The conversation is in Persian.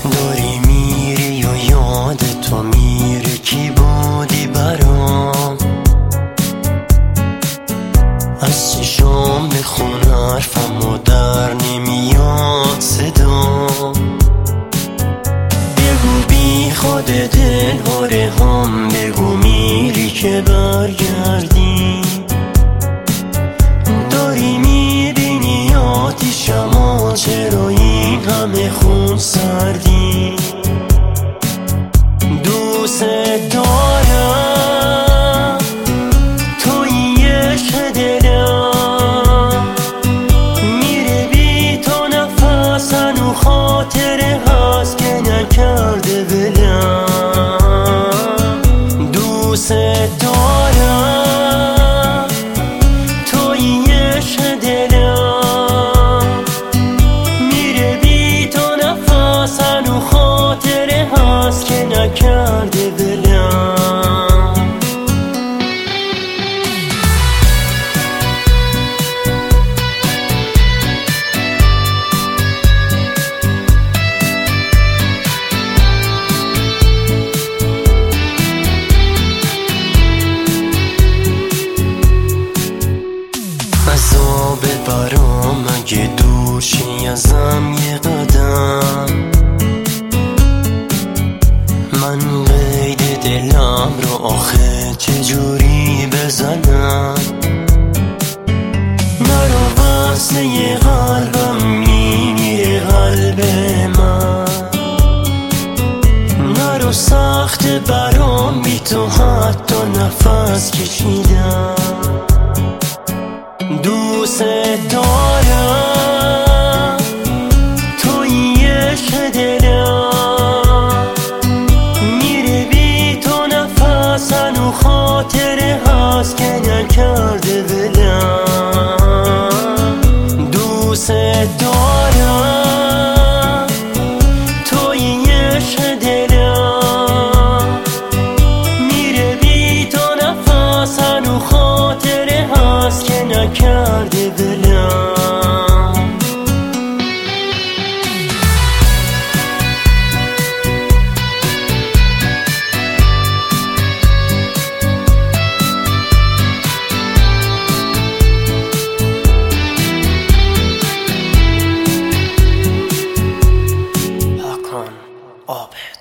داری میری و یاد تو میره کی بودی برام. از چشام بخون حرفم و در نمیاد صدا. بگو بی خود دلهاره هم، بگو میری که برگردی. داری میبینی آتیشم و چرا این همه خون سردی. دوست دارم توی عشق دلم، میره بی تو نفس هنو خاطره هست که نکرده ولم. دوست دارم توی عشق دلم، میره بی تو نفس هنو خاطره هست که نکرده ولم. عذاب برام اگه دوشی ازم یه قدم. من قید دلم رو آخه چجوری بزنم. نرو واسه قلبم میمیره قلب من. نرو سخت برام بی تو حتی نفس کشیدم. دوست دارم توی عشق دلم، میره بی تو نفس هنو خاطره هست که نکرده ولم. دوست دارم توی عشق دلم، میره بی تو نفس هنو خاطره هست که نکرده ولم. Hakan Abed.